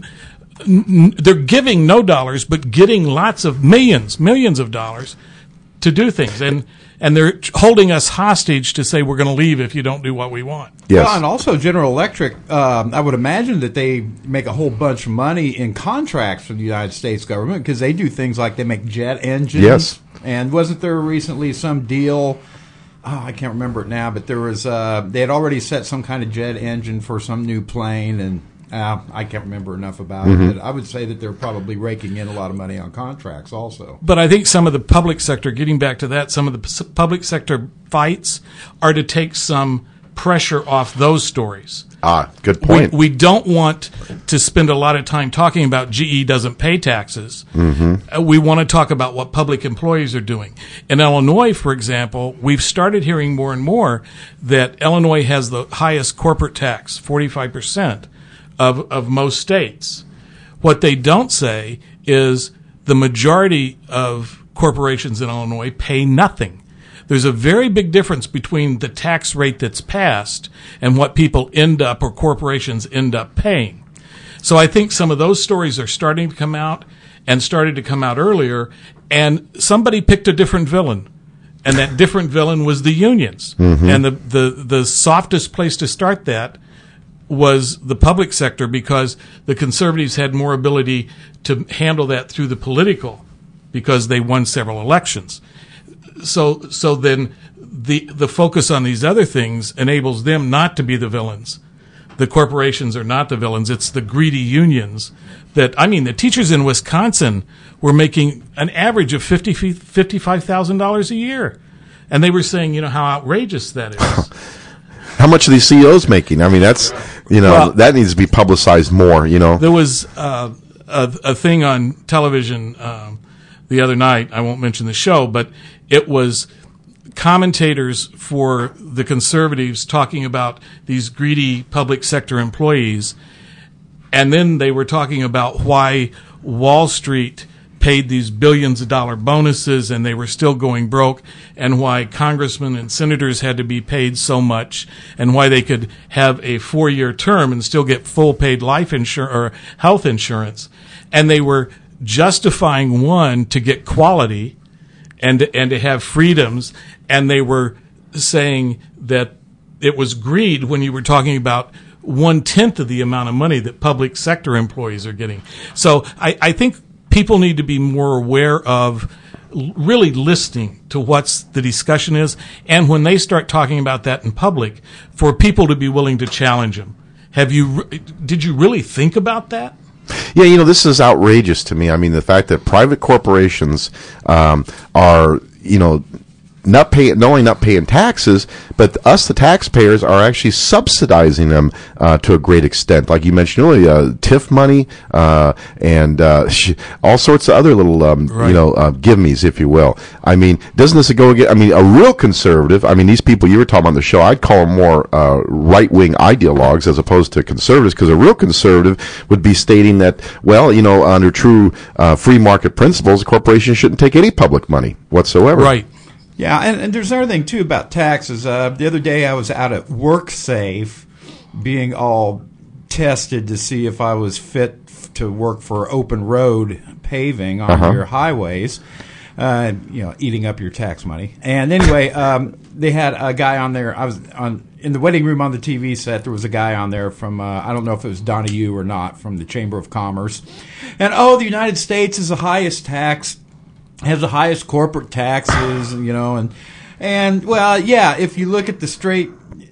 no dollars, but getting lots of millions of dollars to do things, and they're holding us hostage to say we're going to leave if you don't do what we want. Yes. Well, and also General Electric, I would imagine that they make a whole bunch of money in contracts for the United States government because they do things like they make jet engines. Yes. And wasn't there recently some deal? Oh, I can't remember it now, but there was they had already set some kind of jet engine for some new plane, and I can't remember enough about it. But I would say that they're probably raking in a lot of money on contracts also. But I think some of the public sector, getting back to that, some of the public sector fights are to take some pressure off those stories. Good point. We don't want to spend a lot of time talking about GE doesn't pay taxes. We want to talk about what public employees are doing. In Illinois, for example, we've started hearing more and more that Illinois has the highest corporate tax, 45% of most states. What they don't say is the majority of corporations in Illinois pay nothing. There's a very big difference between the tax rate that's passed and what people end up or corporations end up paying. So I think some of those stories are starting to come out and started to come out earlier, and somebody picked a different villain. And that different villain was the unions. And the softest place to start that was the public sector because the conservatives had more ability to handle that through the political because they won several elections. So then the focus on these other things enables them not to be the villains. The corporations are not the villains. It's the greedy unions the teachers in Wisconsin were making an average of $55,000 a year. And they were saying, how outrageous that is. How much are these CEOs making? I mean, that's, that needs to be publicized more, There was a thing on television the other night. I won't mention the show, but it was commentators for the conservatives talking about these greedy public sector employees. And then they were talking about why Wall Street paid these billions of dollar bonuses and they were still going broke, and why congressmen and senators had to be paid so much, and why they could have a 4-year term and still get full paid life insurance or health insurance. And they were justifying one to get quality and to have freedoms, and they were saying that it was greed when you were talking about 1/10 of the amount of money that public sector employees are getting. So I think people need to be more aware of really listening to what the discussion is, and when they start talking about that in public, for people to be willing to challenge them. Did you really think about that? Yeah, this is outrageous to me. I mean, the fact that private corporations are, not only not paying taxes, but us, the taxpayers, are actually subsidizing them to a great extent. Like you mentioned earlier, TIF money and all sorts of other little, give-me's, if you will. I mean, doesn't this go again? I mean, a real conservative, these people you were talking about on the show, I'd call them more right-wing ideologues as opposed to conservatives, because a real conservative would be stating that, under true free market principles, corporations shouldn't take any public money whatsoever. Right. Yeah, and there's another thing, too, about taxes. The other day I was out at WorkSafe being all tested to see if I was fit to work for open road paving on your highways. eating up your tax money. And anyway, they had a guy on there. I was in the waiting room on the TV set. There was a guy on there from I don't know if it was Donahue or not, from the Chamber of Commerce. And the United States is the highest tax, has the highest corporate taxes, and well, yeah, if you look at the straight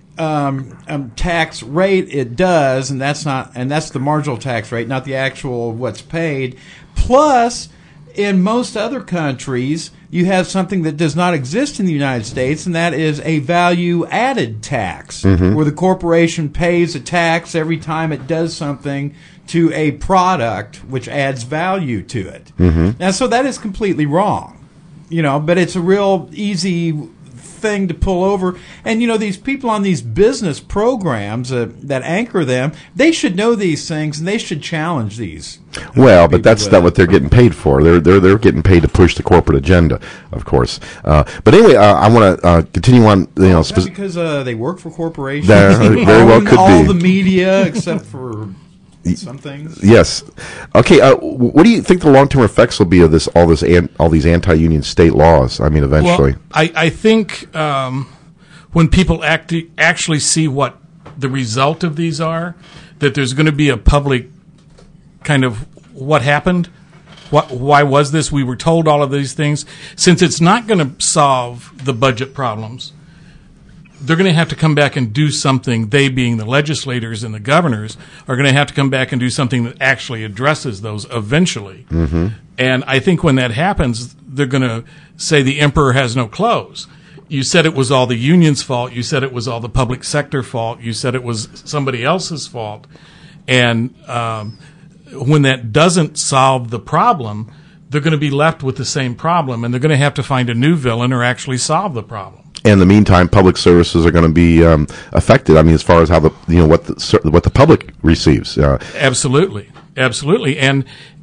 tax rate, it does, and that's the marginal tax rate, not the actual what's paid. Plus, in most other countries, you have something that does not exist in the United States, and that is a value-added tax, where the corporation pays a tax every time it does something to a product which adds value to it. And so that is completely wrong, but it's a real easy thing to pull over. And these people on these business programs that anchor them, they should know these things and they should challenge these. Well, but that's not what they're getting paid for. They're getting paid to push the corporate agenda, of course. But anyway, I want to continue on. Because they work for corporations. Very well could all be. The media, except for some things. Yes. Okay. What do you think the long-term effects will be of all these anti-union state laws? I mean, eventually. Well, I think when people actually see what the result of these are, that there's going to be a public kind of what happened. Why was this? We were told all of these things. Since it's not going to solve the budget problems, they're going to have to come back and do something. They, being the legislators and the governors, are going to have to come back and do something that actually addresses those eventually. And I think when that happens, they're going to say the emperor has no clothes. You said it was all the union's fault. You said it was all the public sector fault. You said it was somebody else's fault. And when that doesn't solve the problem, they're going to be left with the same problem, and they're going to have to find a new villain or actually solve the problem. In the meantime, public services are going to be affected. I mean, as far as how what the public receives. Absolutely, and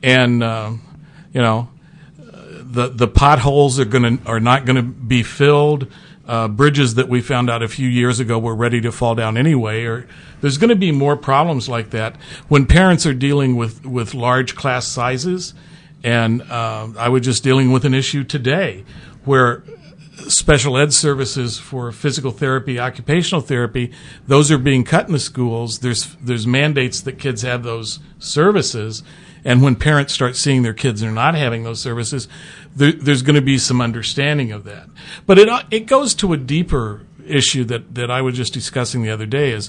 the potholes are not going to be filled. Bridges that we found out a few years ago were ready to fall down anyway. There's going to be more problems like that when parents are dealing with large class sizes. And I was just dealing with an issue today where special ed services for physical therapy, occupational therapy, those are being cut in the schools. There's mandates that kids have those services. And when parents start seeing their kids are not having those services, there's going to be some understanding of that. But it goes to a deeper issue that I was just discussing the other day is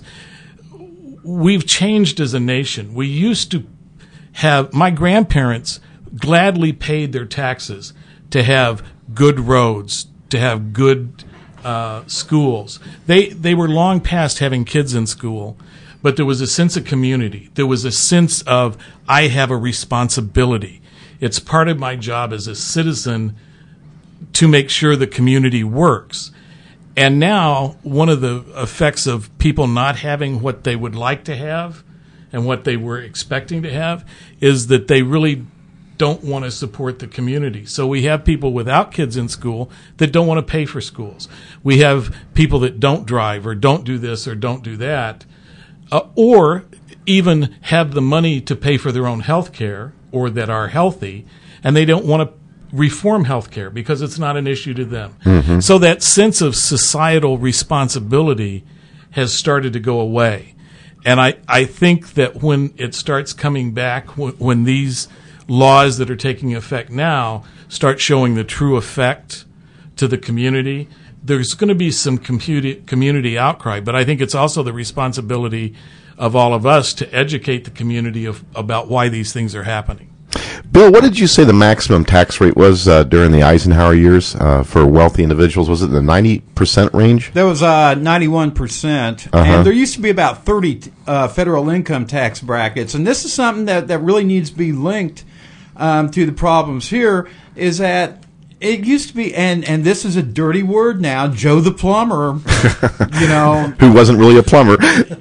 we've changed as a nation. We used to have, my grandparents gladly paid their taxes to have good roads, to have good schools. They were long past having kids in school, but there was a sense of community. There was a sense of, I have a responsibility. It's part of my job as a citizen to make sure the community works. And now, one of the effects of people not having what they would like to have and what they were expecting to have is that they really don't want to support the community. So we have people without kids in school that don't want to pay for schools. We have people that don't drive or don't do this or don't do that, or even have the money to pay for their own health care or that are healthy, and they don't want to reform health care because it's not an issue to them. So that sense of societal responsibility has started to go away. And I think that when it starts coming back, when these laws that are taking effect now start showing the true effect to the community, there's going to be some community outcry. But I think it's also the responsibility of all of us to educate the community about why these things are happening. Bill, what did you say the maximum tax rate was during the Eisenhower years for wealthy individuals? Was it in the 90% range? That was 91%. And there used to be about 30 federal income tax brackets. And this is something that really needs to be linked to the problems here, is that it used to be, and this is a dirty word now, Joe the plumber, who wasn't really a plumber,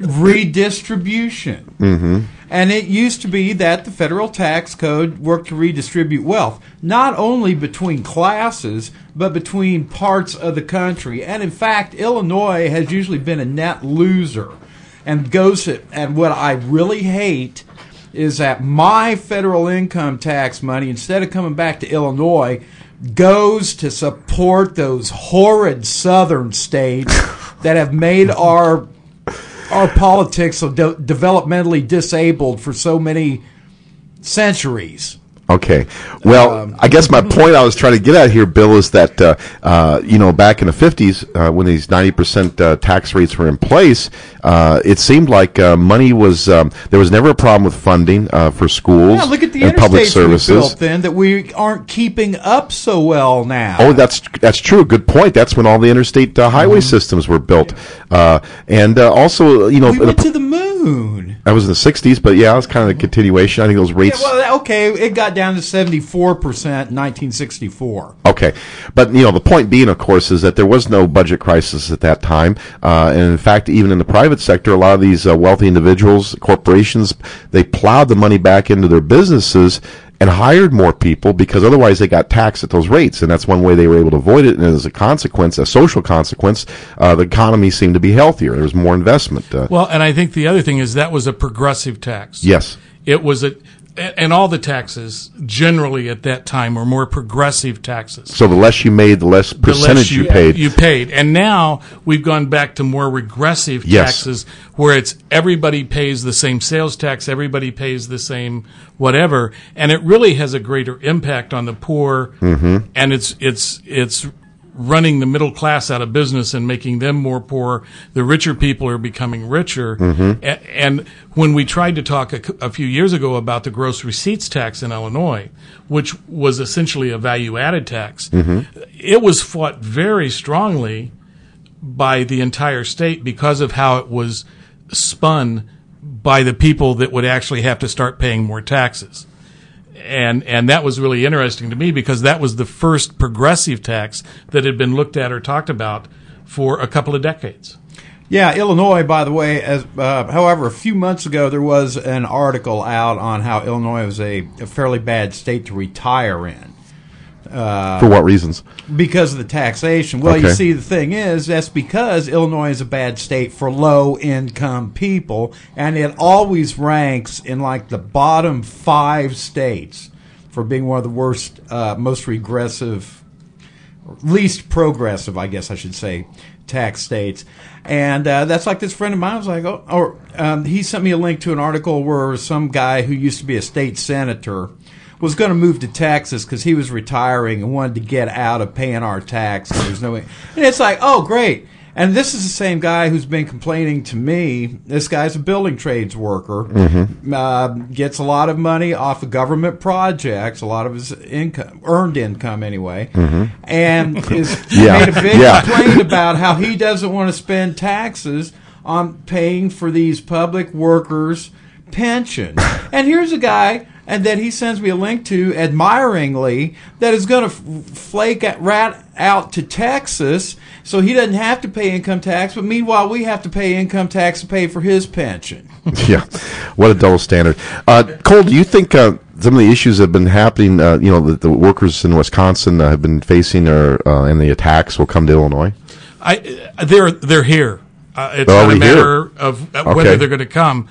redistribution. And it used to be that the federal tax code worked to redistribute wealth, not only between classes, but between parts of the country. And in fact, Illinois has usually been a net loser. And what I really hate is that my federal income tax money, instead of coming back to Illinois, goes to support those horrid southern states that have made our politics so developmentally disabled for so many centuries. Okay. Well, I guess my point I was trying to get at here, Bill, is that, back in the 50s, when these 90% tax rates were in place, it seemed like money was, there was never a problem with funding for schools look at the and public interstates services. we built then that we aren't keeping up so well now. Oh, that's true. Good point. That's when all the interstate highway systems were built. And also, we went to the moon. That was in the 60s, but yeah, it was kind of a continuation. I think those rates... Yeah, well, okay, it got down to 74% in 1964. Okay. But, the point being, of course, is that there was no budget crisis at that time. And in fact, even in the private sector, a lot of these wealthy individuals, corporations, they plowed the money back into their businesses and hired more people because otherwise they got taxed at those rates. And that's one way they were able to avoid it. And as a consequence, a social consequence, the economy seemed to be healthier. There was more investment. Well, and I think the other thing is that was a progressive tax. Yes. It was and all the taxes generally at that time were more progressive taxes. So the less you made, the less percentage you paid. You paid. And now we've gone back to more regressive taxes where it's everybody pays the same sales tax, everybody pays the same whatever, and it really has a greater impact on the poor, and it's running the middle class out of business and making them more poor. The richer people are becoming richer. And when we tried to talk a few years ago about the gross receipts tax in Illinois, which was essentially a value-added tax, it was fought very strongly by the entire state because of how it was spun by the people that would actually have to start paying more taxes. And that was really interesting to me because that was the first progressive tax that had been looked at or talked about for a couple of decades. Yeah, Illinois, by the way, however, a few months ago there was an article out on how Illinois was a fairly bad state to retire in. For what reasons? Because of the taxation. Well, Okay. you see, the thing is, that's because Illinois is a bad state for low-income people, and it always ranks in like the bottom 5 states for being one of the worst, most regressive, least progressive, I guess I should say, tax states. And that's like this friend of mine was like, he sent me a link to an article where some guy who used to be a state senator was going to move to Texas because he was retiring and wanted to get out of paying our tax. And there's no way. And it's like, oh, great. And this is the same guy who's been complaining to me. This guy's a building trades worker, gets a lot of money off of government projects, a lot of his income, earned income anyway, and made a big complaint about how he doesn't want to spend taxes on paying for these public workers' pension. And here's a guy, and then he sends me a link to, admiringly, that is going to flake rat out to Texas so he doesn't have to pay income tax, but meanwhile we have to pay income tax to pay for his pension. Yeah, what a double standard. Cole, do you think some of the issues that have been happening, that the workers in Wisconsin have been facing and the attacks will come to Illinois? They're here. It's not a matter of whether they're going to come.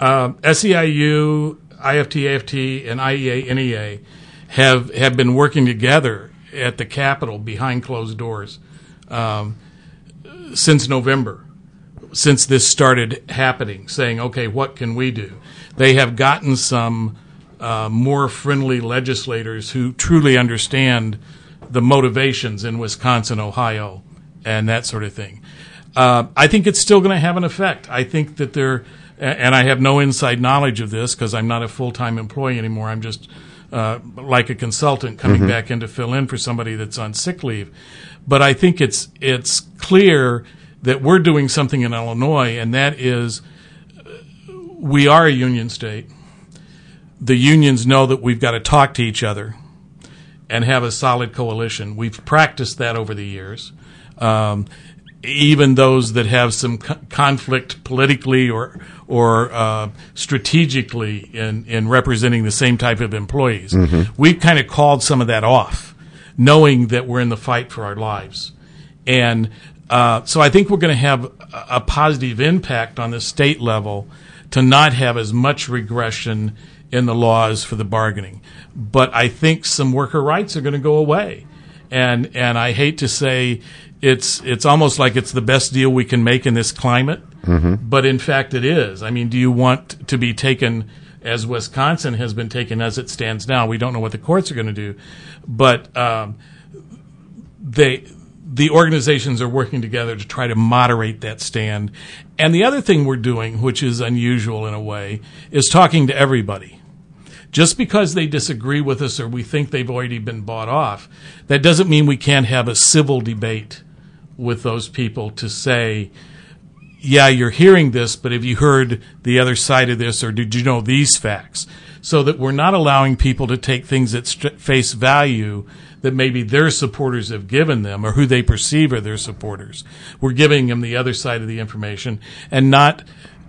SEIU, IFT, AFT, and IEA, NEA have been working together at the Capitol behind closed doors since November, since this started happening, saying, okay, what can we do? They have gotten some more friendly legislators who truly understand the motivations in Wisconsin, Ohio, and that sort of thing. I think it's still going to have an effect. I think that and I have no inside knowledge of this because I'm not a full-time employee anymore. I'm just like a consultant coming back in to fill in for somebody that's on sick leave. But I think it's clear that we're doing something in Illinois, and that is we are a union state. The unions know that we've got to talk to each other and have a solid coalition. We've practiced that over the years. Even those that have some conflict politically or strategically in representing the same type of employees. We've kind of called some of that off, knowing that we're in the fight for our lives. And so I think we're going to have a positive impact on the state level to not have as much regression in the laws for the bargaining. But I think some worker rights are going to go away. And I hate to say it's almost like it's the best deal we can make in this climate, but in fact it is. I mean, do you want to be taken as Wisconsin has been taken as it stands now? We don't know what the courts are going to do, but the organizations are working together to try to moderate that stand. And the other thing we're doing, which is unusual in a way, is talking to everybody. Just because they disagree with us or we think they've already been bought off, that doesn't mean we can't have a civil debate with those people to say, yeah, you're hearing this, but have you heard the other side of this, or did you know these facts? So that we're not allowing people to take things at face value that maybe their supporters have given them or who they perceive are their supporters. We're giving them the other side of the information, and not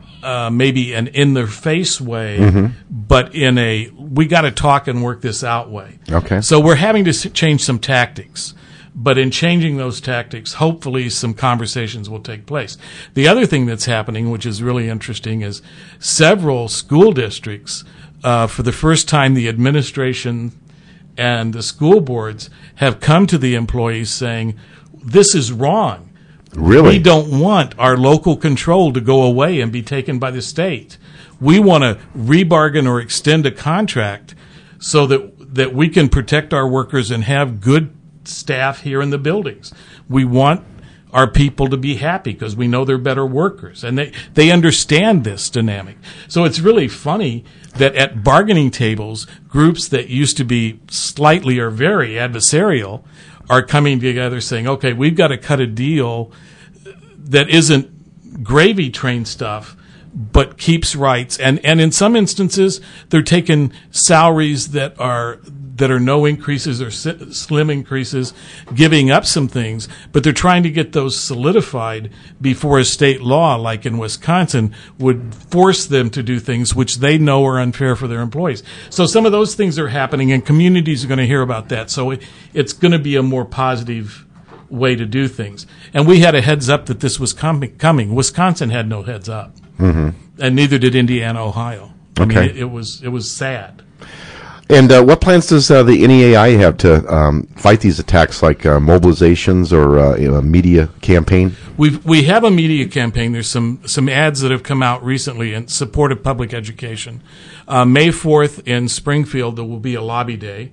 maybe an in-their-face way, but in a we got to talk and work this out way. Okay. So we're having to change some tactics. But in changing those tactics, hopefully some conversations will take place. The other thing that's happening, which is really interesting, is several school districts, for the first time, the administration and the school boards have come to the employees saying, this is wrong. Really? We don't want our local control to go away and be taken by the state. We want to rebargain or extend a contract so that we can protect our workers and have good staff here in the buildings. We want our people to be happy because we know they're better workers, and they understand this dynamic. So it's really funny that at bargaining tables, groups that used to be slightly or very adversarial are coming together saying, okay, we've got to cut a deal that isn't gravy train stuff, but keeps rights. And in some instances, they're taking salaries that are no increases or slim increases, giving up some things, but they're trying to get those solidified before a state law, like in Wisconsin, would force them to do things which they know are unfair for their employees. So some of those things are happening, and communities are going to hear about that. So it's going to be a more positive way to do things. And we had a heads up that this was coming. Wisconsin had no heads up, and neither did Indiana, Ohio. I mean, it was sad. And what plans does the NEAI have to fight these attacks, like mobilizations or a media campaign? We have a media campaign. There's some ads that have come out recently in support of public education. May 4th in Springfield, there will be a lobby day.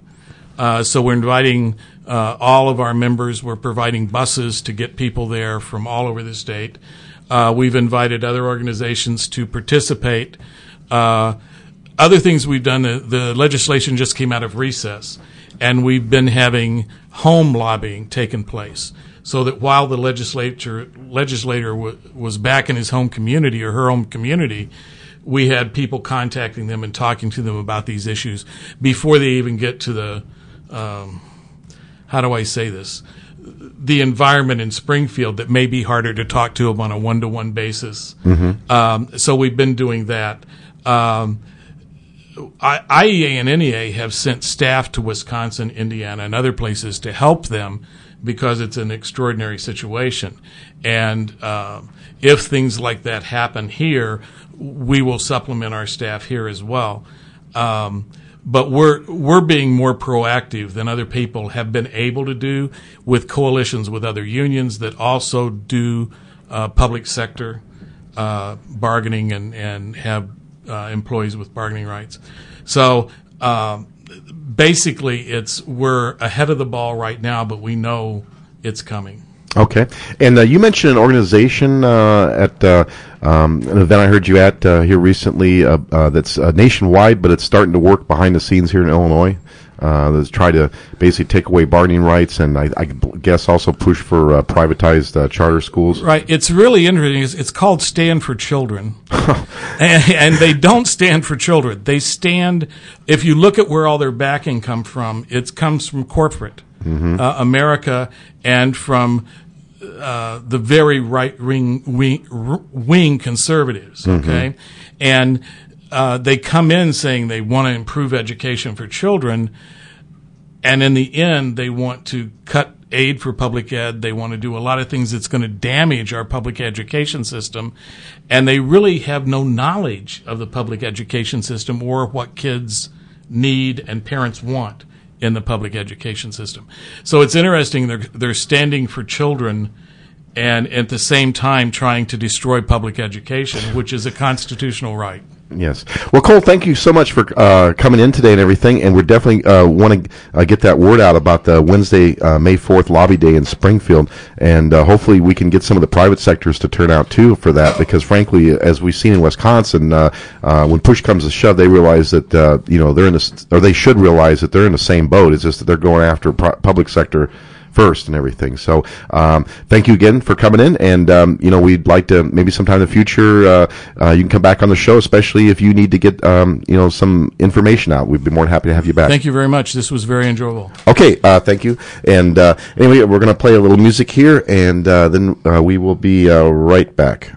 So we're inviting all of our members. We're providing buses to get people there from all over the state. We've invited other organizations to participate. Other things we've done, the legislation just came out of recess, and we've been having home lobbying taking place, so that while the legislator was back in his home community or her home community, we had people contacting them and talking to them about these issues before they even get to the, how do I say this, the environment in Springfield that may be harder to talk to them on a one-to-one basis. So we've been doing that. IEA and NEA have sent staff to Wisconsin, Indiana, and other places to help them because it's an extraordinary situation. And if things like that happen here, we will supplement our staff here as well. But we're being more proactive than other people have been able to do, with coalitions with other unions that also do public sector bargaining and have employees with bargaining rights. So basically, we're ahead of the ball right now, but we know it's coming. Okay. And you mentioned an organization at an event I heard you at here recently that's nationwide, but it's starting to work behind the scenes here in Illinois. That's try to basically take away bargaining rights, and I guess also push for privatized charter schools. Right. It's really interesting. It's called Stand for Children. and they don't stand for children. They stand, if you look at where all their backing comes from, it comes from corporate America and from the very right-wing conservatives, okay? And they come in saying they want to improve education for children, and in the end, they want to cut aid for public ed. They want to do a lot of things that's going to damage our public education system, and they really have no knowledge of the public education system or what kids need and parents want in the public education system. So it's interesting. They're standing for children, and at the same time trying to destroy public education, which is a constitutional right. Yes. Well, Cole, thank you so much for coming in today and everything. And we're definitely want to get that word out about the Wednesday, May 4th lobby day in Springfield. And hopefully we can get some of the private sectors to turn out, too, for that. Because, frankly, as we've seen in Wisconsin, when push comes to shove, they realize that, they're in this, or they should realize that they're in the same boat. It's just that they're going after public sector first and everything. So thank you again for coming in, and we'd like to maybe sometime in the future you can come back on the show, especially if you need to get some information out. We'd be more than happy to have you back. Thank you very much. This was very enjoyable. Okay, thank you. And anyway, we're going to play a little music here, and then we will be right back.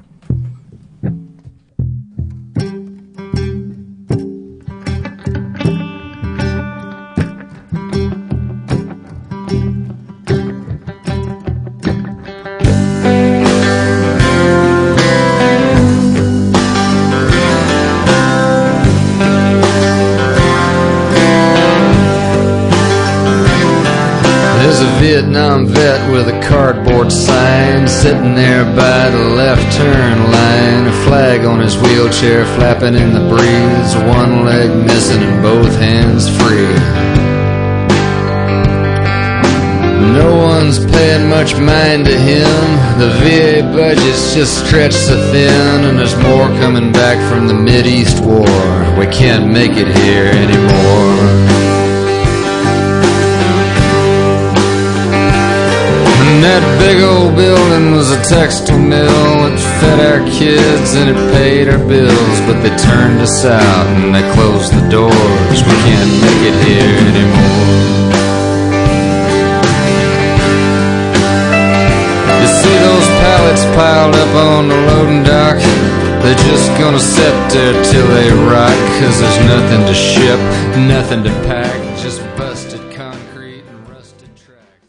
Vietnam vet with a cardboard sign sitting there by the left turn line, a flag on his wheelchair flapping in the breeze, one leg missing and both hands free. No one's paying much mind to him. The VA budget's just stretched so thin, and there's more coming back from the Mideast war. We can't make it here anymore. And that big old building was a textile mill. It fed our kids and it paid our bills, but they turned us out and they closed the doors. We can't make it here anymore. You see those pallets piled up on the loading dock? They're just gonna sit there till they rot, 'cause there's nothing to ship, nothing to pack, just busted concrete and rusted tracks.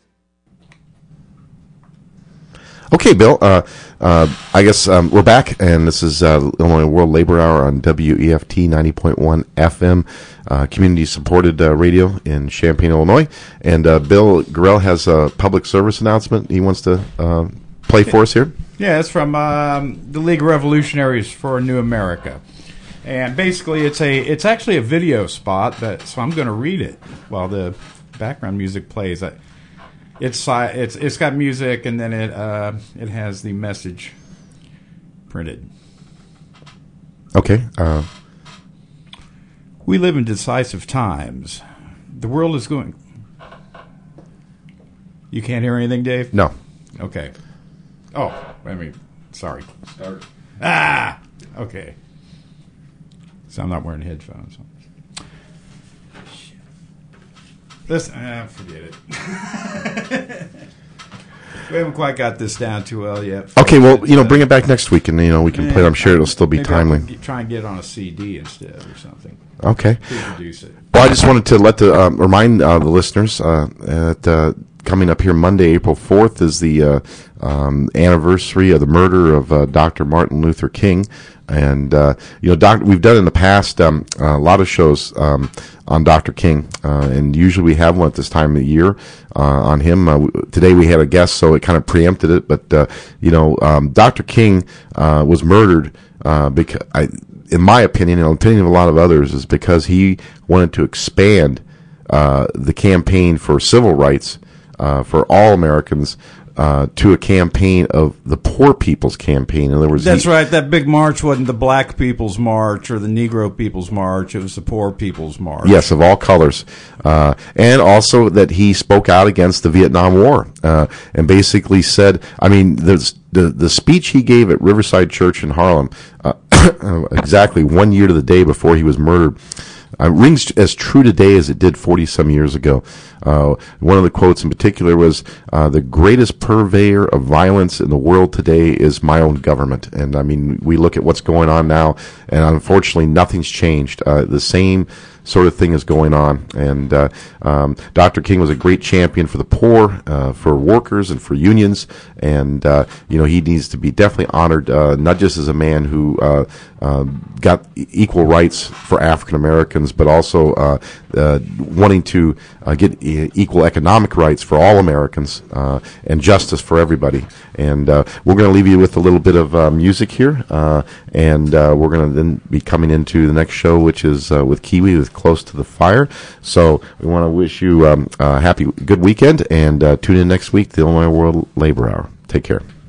Okay, Bill, I guess we're back, and this is Illinois World Labor Hour on WEFT 90.1 FM, community-supported radio in Champaign, Illinois. And Bill Gorell has a public service announcement he wants to play for us here. Yeah, it's from the League of Revolutionaries for a New America. And basically it's actually a video spot, so I'm going to read it while the background music plays. It's got music, and then it has the message printed. Okay. We live in decisive times. The world is going... You can't hear anything, Dave? No. Okay. Oh, sorry. Start. Okay. So I'm not wearing headphones. Forget it. We haven't quite got this down too well yet. Okay, well, bring it back next week, and we can play it. I'm sure it'll still be timely. I'll try and get it on a CD instead or something. Okay. To produce it. Well, I just wanted to remind the listeners that coming up here Monday, April 4th, is the anniversary of the murder of Dr. Martin Luther King. And, we've done in the past a lot of shows on Dr. King, and usually we have one at this time of the year on him. Today we had a guest, so it kind of preempted it. But, Dr. King was murdered because, in my opinion, and the opinion of a lot of others, is because he wanted to expand the campaign for civil rights for all Americans to a campaign of the poor people's campaign. In other words, that's right. That big march wasn't the black people's march or the Negro people's march. It was the poor people's march. Yes, of all colors. And also that he spoke out against the Vietnam War and basically said, the speech he gave at Riverside Church in Harlem, exactly 1 year to the day before he was murdered, rings as true today as it did 40-some years ago. One of the quotes in particular was, the greatest purveyor of violence in the world today is my own government. And I mean, we look at what's going on now, and unfortunately nothing's changed. The same sort of thing is going on. And Dr. King was a great champion for the poor, for workers, and for unions. And he needs to be definitely honored, not just as a man who got equal rights for African Americans, but also wanting to get equal economic rights for all Americans, and justice for everybody. And we're going to leave you with a little bit of music here, and we're going to then be coming into the next show, which is with Kiwi, with Close to the Fire. So we want to wish you a good weekend, and tune in next week to the Illinois World Labor Hour. Take care.